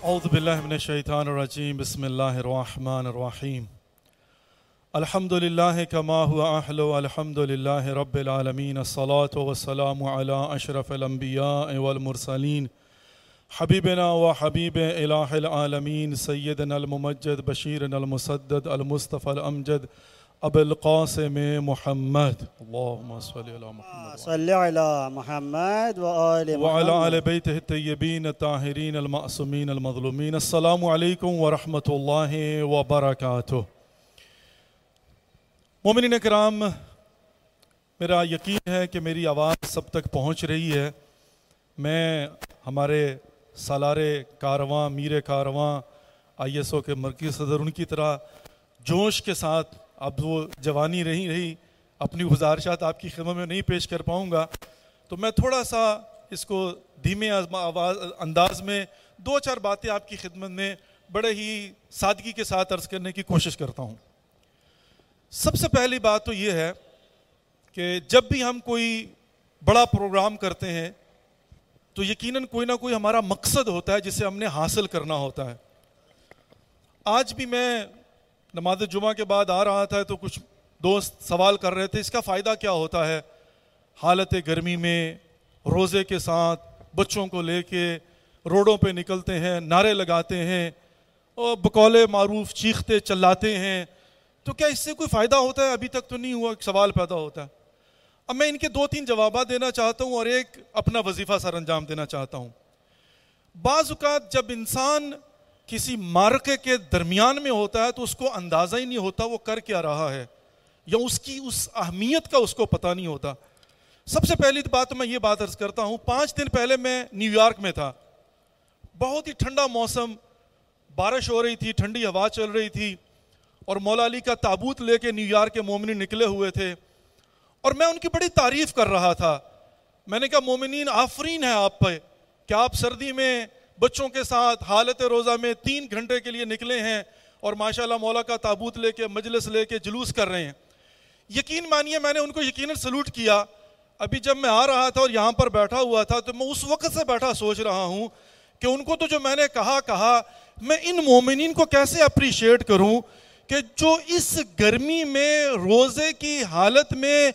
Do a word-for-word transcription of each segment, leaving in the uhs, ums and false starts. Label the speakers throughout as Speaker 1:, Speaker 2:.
Speaker 1: اعوذ باللہ من الشیطان الرجیم بسم اللہ الرحمن الرحیم الحمد للہ کما هو اہل الحمد للہ رب العالمین الصلاة والسلام علی اشرف الانبیاء والمرسلین حبیبنا و حبیب الہ العالمین سیدنا الممجد بشیرنا المسدد المصطفى الامجد ابو القاسم محمد اللہم صلی علی محمد
Speaker 2: صلی علی محمد وآل محمد
Speaker 1: وعلى آل بیتہ الطیبین الطاہرین المعصومین المظلومین. السلام علیکم ورحمۃ اللہ وبرکاتہ. مومنین کرام، میرا یقین ہے کہ میری آواز سب تک پہنچ رہی ہے. میں ہمارے سالارے کارواں میر کارواں آئی ایس او کے مرکزی صدر، ان کی طرح جوش کے ساتھ، اب وہ جوانی رہی رہی اپنی گزارشات آپ کی خدمت میں نہیں پیش کر پاؤں گا، تو میں تھوڑا سا اس کو دھیمے آواز انداز میں دو چار باتیں آپ کی خدمت میں بڑے ہی سادگی کے ساتھ عرض کرنے کی کوشش کرتا ہوں. سب سے پہلی بات تو یہ ہے کہ جب بھی ہم کوئی بڑا پروگرام کرتے ہیں تو یقیناً کوئی نہ کوئی ہمارا مقصد ہوتا ہے جسے ہم نے حاصل کرنا ہوتا ہے. آج بھی میں نماز جمعہ کے بعد آ رہا تھا تو کچھ دوست سوال کر رہے تھے اس کا فائدہ کیا ہوتا ہے. حالت گرمی میں روزے کے ساتھ بچوں کو لے کے روڈوں پہ نکلتے ہیں، نعرے لگاتے ہیں اور بقول معروف چیختے چلاتے ہیں، تو کیا اس سے کوئی فائدہ ہوتا ہے؟ ابھی تک تو نہیں ہوا. سوال پیدا ہوتا ہے. اب میں ان کے دو تین جوابات دینا چاہتا ہوں اور ایک اپنا وظیفہ سر انجام دینا چاہتا ہوں. بعض اوقات جب انسان کسی معرکے کے درمیان میں ہوتا ہے تو اس کو اندازہ ہی نہیں ہوتا وہ کر کیا رہا ہے، یا اس کی اس اہمیت کا اس کو پتہ نہیں ہوتا. سب سے پہلی بات میں یہ بات عرض کرتا ہوں، پانچ دن پہلے میں نیو یارک میں تھا. بہت ہی ٹھنڈا موسم، بارش ہو رہی تھی، ٹھنڈی ہوا چل رہی تھی، اور مولا علی کا تابوت لے کے نیو یارک کے مومنین نکلے ہوئے تھے، اور میں ان کی بڑی تعریف کر رہا تھا. میں نے کہا مومنین آفرین ہے آپ پہ کہ آپ سردی میں بچوں کے ساتھ حالت روزہ میں تین گھنٹے کے لیے نکلے ہیں اور ماشاءاللہ مولا کا تابوت لے کے مجلس لے کے جلوس کر رہے ہیں. یقین مانیے میں نے ان کو یقیناً سلوٹ کیا. ابھی جب میں آ رہا تھا اور یہاں پر بیٹھا ہوا تھا تو میں اس وقت سے بیٹھا سوچ رہا ہوں کہ ان کو تو جو میں نے کہا کہا میں ان مومنین کو کیسے اپریشیٹ کروں کہ جو اس گرمی میں روزے کی حالت میں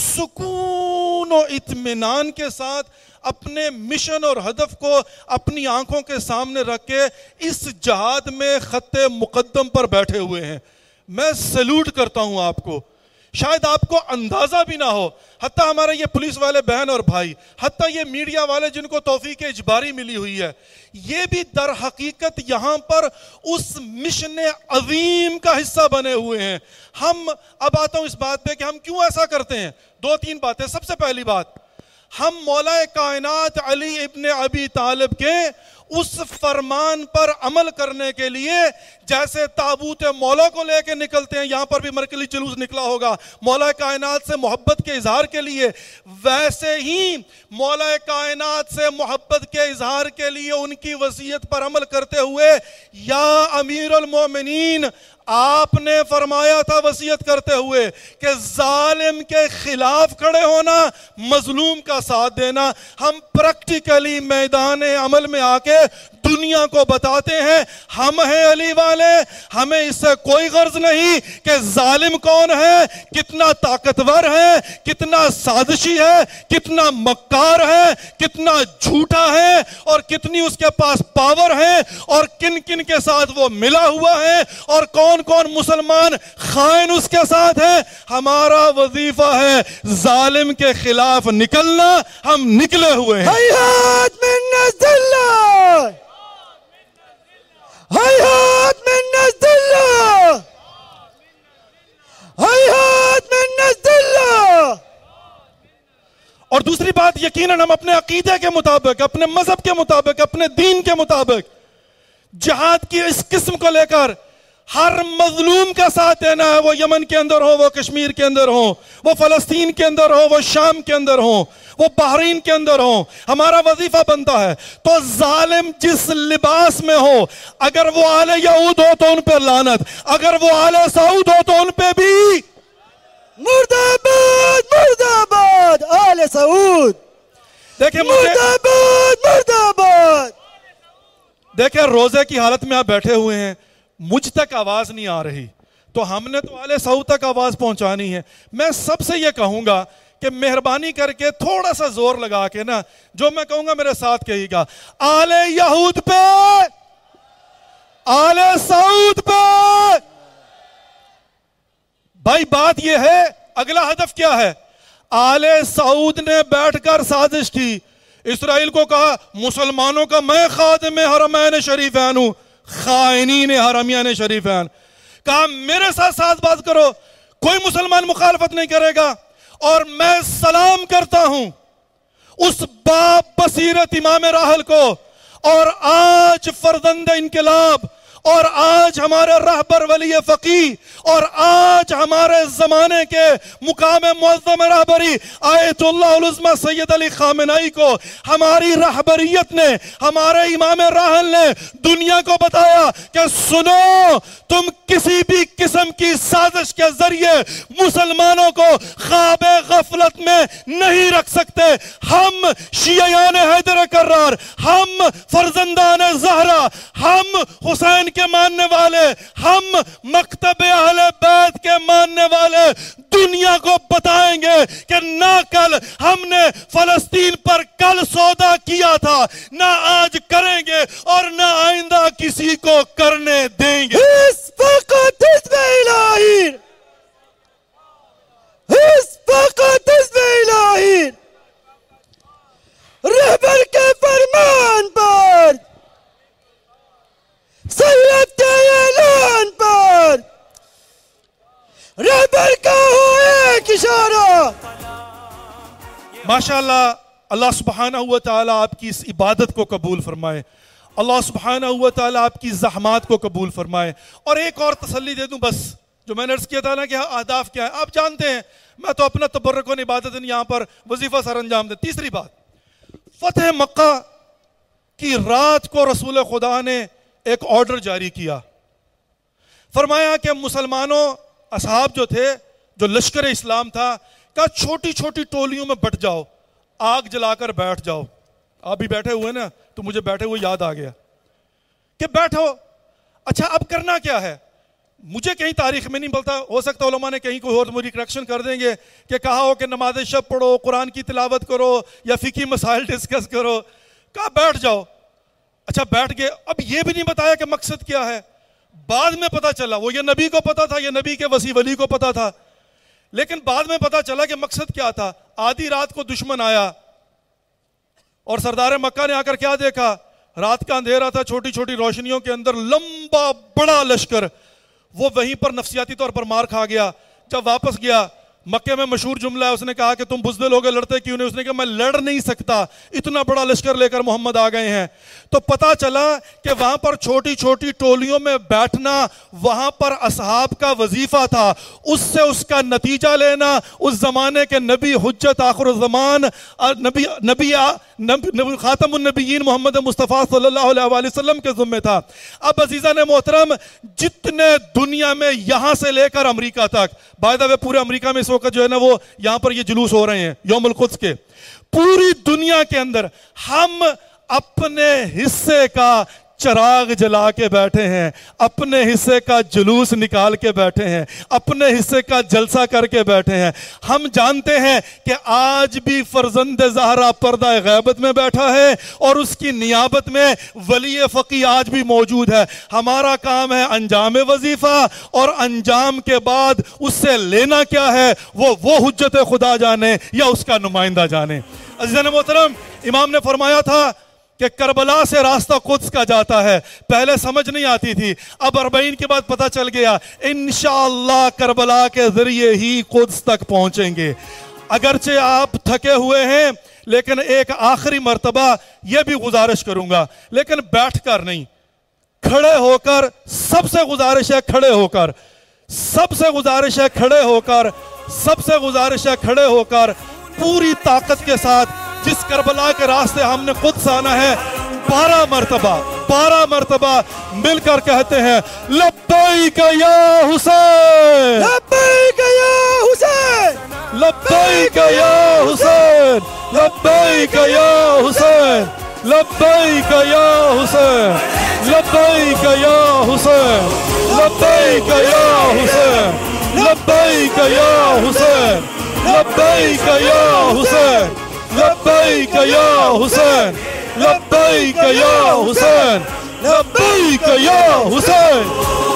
Speaker 1: سکون و اطمینان کے ساتھ اپنے مشن اور ہدف کو اپنی آنکھوں کے سامنے رکھ کے اس جہاد میں خط مقدم پر بیٹھے ہوئے ہیں. میں سلوٹ کرتا ہوں آپ کو. شاید آپ کو اندازہ بھی نہ ہو، حتیٰ ہمارے یہ پولیس والے بہن اور بھائی، حتیٰ یہ میڈیا والے جن کو توفیق اجباری ملی ہوئی ہے، یہ بھی در حقیقت یہاں پر اس مشن عظیم کا حصہ بنے ہوئے ہیں. ہم اب آتا ہوں اس بات پہ کہ ہم کیوں ایسا کرتے ہیں. دو تین باتیں. سب سے پہلی بات، ہم مولا کائنات علی ابن ابی طالب کے اس فرمان پر عمل کرنے کے لیے جیسے تابوت مولا کو لے کے نکلتے ہیں، یہاں پر بھی مرکزی جلوس نکلا ہوگا مولا کائنات سے محبت کے اظہار کے لیے، ویسے ہی مولا کائنات سے محبت کے اظہار کے لیے ان کی وصیت پر عمل کرتے ہوئے یا امیر المومنین آپ نے فرمایا تھا وصیت کرتے ہوئے کہ ظالم کے خلاف کھڑے ہونا، مظلوم کا ساتھ دینا. ہم پریکٹیکلی میدان عمل میں آ کے دنیا کو بتاتے ہیں ہم ہیں علی والے، ہمیں اس سے کوئی غرض نہیں کہ ظالم کون ہے، کتنا طاقتور ہے، کتنا سازشی ہے، کتنا مکار ہے، کتنا جھوٹا ہے، اور کتنی اس کے پاس پاور ہے، اور کن کن کے ساتھ وہ ملا ہوا ہے، اور کون کون مسلمان خائن اس کے ساتھ ہے. ہمارا وظیفہ ہے ظالم کے خلاف نکلنا. ہم نکلے ہوئے ہیں.
Speaker 2: حیات من نزد اللہ، حیات من نزد اللہ، حیات من نزد اللہ.
Speaker 1: اور دوسری بات، یقیناً ہم اپنے عقیدے کے مطابق، اپنے مذہب کے مطابق، اپنے دین کے مطابق جہاد کی اس قسم کو لے کر ہر مظلوم کا ساتھ دینا ہے. وہ یمن کے اندر ہو، وہ کشمیر کے اندر ہو، وہ فلسطین کے اندر ہو، وہ شام کے اندر ہو، وہ بحرین کے اندر ہو. ہمارا وظیفہ بنتا ہے. تو ظالم جس لباس میں ہو، اگر وہ آل یہود ہو تو ان پہ لعنت، اگر وہ آل سعود ہو تو ان پہ بھی
Speaker 2: مردہ باد، مردہ باد آل سعود.
Speaker 1: دیکھیں
Speaker 2: مردہ باد، مردہ باد.
Speaker 1: دیکھیں روزے کی حالت میں آپ بیٹھے ہوئے ہیں, مجھ تک آواز نہیں آ رہی, تو ہم نے تو آل سعود تک آواز پہنچانی ہے. میں سب سے یہ کہوں گا کہ مہربانی کر کے تھوڑا سا زور لگا کے نا, جو میں کہوں گا میرے ساتھ کہیے گا, آل یہود پہ, آل سعود پہ. بھائی بات یہ ہے, اگلا ہدف کیا ہے؟ آل سعود نے بیٹھ کر سازش کی, اسرائیل کو کہا مسلمانوں کا میں خادم حرمین شریفین ہوں, خائنین حرمین شریفین. کہا میرے ساتھ ساز باز کرو, کوئی مسلمان مخالفت نہیں کرے گا, اور میں سلام کرتا ہوں اس باپ بصیرت امام راحل کو, اور آج فرزند انقلاب, اور آج ہمارے رہبر ولی فقیہ, اور آج ہمارے زمانے کے مقام معظم رہبری آیت اللہ العظمی سید علی خامنہئی کو ہماری رہبریت نے, ہمارے امام راحل نے دنیا کو بتایا کہ سنو, تم کسی بھی قسم کی سازش کے ذریعے مسلمانوں کو خواب غفلت میں نہیں رکھ سکتے. ہم شیعیان حیدر کرار, ہم فرزندان زہرا, ہم حسین کے ماننے والے, ہم مکتب اہل بیت کے ماننے والے دنیا کو بتائیں گے کہ نہ کل ہم نے فلسطین پر کل سودا کیا تھا, نہ آج کریں گے, اور نہ آئندہ کسی کو کرنے دیں گے.
Speaker 2: اس وقت حزب الہی, اس وقت حزب الہی رہبر کے فرمان پر, سید کے اعلان پر, رہبر کا ہو ایک اشارہ.
Speaker 1: ماشاءاللہ, اللہ سبحانہ و تعالیٰ آپ کی اس عبادت کو قبول فرمائے, اللہ سبحانہ و تعالیٰ آپ کی زحمات کو قبول فرمائے. اور ایک اور تسلی دے دوں بس, جو میں نے عرض کیا تھا نا کہ اہداف کیا ہے آپ جانتے ہیں, میں تو اپنا تبرک و عبادت یہاں پر وظیفہ سر انجام دے. تیسری بات, فتح مکہ کی رات کو رسول خدا نے ایک آرڈر جاری کیا, فرمایا کہ مسلمانوں اصحاب جو تھے, جو لشکر اسلام تھا, کہا چھوٹی چھوٹی ٹولیوں میں بٹ جاؤ, آگ جلا کر بیٹھ جاؤ. آپ بھی بیٹھے ہوئے نا, تو مجھے بیٹھے ہوئے یاد آ گیا کہ بیٹھو. اچھا اب کرنا کیا ہے؟ مجھے کہیں تاریخ میں نہیں ملتا, ہو سکتا علماء نے کہیں کوئی اور مجھے کریکشن کر دیں گے کہ کہا ہو کہ نماز شب پڑھو, قرآن کی تلاوت کرو, یا فقہی مسائل ڈسکس کرو. کہا بیٹھ جاؤ. اچھا بیٹھ گئے. اب یہ بھی نہیں بتایا کہ مقصد کیا ہے, بعد میں پتا چلا. وہ یہ نبی کو پتا تھا, یہ نبی کے وصی ولی کو پتا تھا, لیکن بعد میں پتا چلا کہ مقصد کیا تھا. آدھی رات کو دشمن آیا, اور سردار مکہ نے آ کر کیا دیکھا, رات کا اندھیرا تھا, چھوٹی چھوٹی روشنیوں کے اندر لمبا بڑا لشکر. وہ وہیں پر نفسیاتی طور پر مار کھا گیا. جب واپس گیا, مکے میں مشہور جملہ ہے, اس نے کہا کہ تم بزدل ہو گئے, لڑتے کیوں نہیں؟ اس نے کہا میں لڑ نہیں سکتا, اتنا بڑا لشکر لے کر محمد آ گئے ہیں. تو پتا چلا کہ وہاں پر چھوٹی چھوٹی ٹولیوں میں بیٹھنا وہاں پر اصحاب کا وظیفہ تھا, اس سے اس کا نتیجہ لینا اس زمانے کے نبی حجت آخر الزمان نبی نبی نبی خاتم النبیین محمد مصطفیٰ صلی اللہ علیہ وآلہ وسلم کے ذمہ تھا. اب عزیزان محترم, جتنے دنیا میں یہاں سے لے کر امریکہ تک, بائی دا وے پورے امریکہ میں اس وقت جو ہے نا وہ یہاں پر یہ جلوس ہو رہے ہیں یوم القدس کے, پوری دنیا کے اندر ہم اپنے حصے کا چراغ جلا کے بیٹھے ہیں, اپنے حصے کا جلوس نکال کے بیٹھے ہیں, اپنے حصے کا جلسہ کر کے بیٹھے ہیں. ہم جانتے ہیں کہ آج بھی فرزند زہرا پردہ غیبت میں بیٹھا ہے, اور اس کی نیابت میں ولی فقیہ آج بھی موجود ہے. ہمارا کام ہے انجام وظیفہ, اور انجام کے بعد اس سے لینا کیا ہے وہ وہ حجت خدا جانے یا اس کا نمائندہ جانے. عزیزان محترم, امام نے فرمایا تھا کہ کربلا سے راستہ قدس کا جاتا ہے. پہلے سمجھ نہیں آتی تھی, اب اربعین کے بعد پتہ چل گیا انشاءاللہ کربلا کے ذریعے ہی قدس تک پہنچیں گے. اگرچہ آپ تھکے ہوئے ہیں, لیکن ایک آخری مرتبہ یہ بھی گزارش کروں گا, لیکن بیٹھ کر نہیں, کھڑے ہو کر. سب سے گزارش ہے کھڑے ہو کر, سب سے گزارش ہے کھڑے ہو کر, سب سے گزارش ہے کھڑے ہو کر پوری طاقت کے ساتھ جس کربلا کے راستے ہم نے قدس آنا ہے, بارہ مرتبہ بارہ مرتبہ مل کر کہتے ہیں لبیک یا حسین,
Speaker 2: لبیک یا حسین,
Speaker 1: لبیک یا حسین, لبیک یا حسین. لبیک یا حسین لبیک یا حسین لبیک یا حسین لبیک یا حسین لبیک یا حسین لبیک یا حسین لبیک یا حسین لبیک یا حسین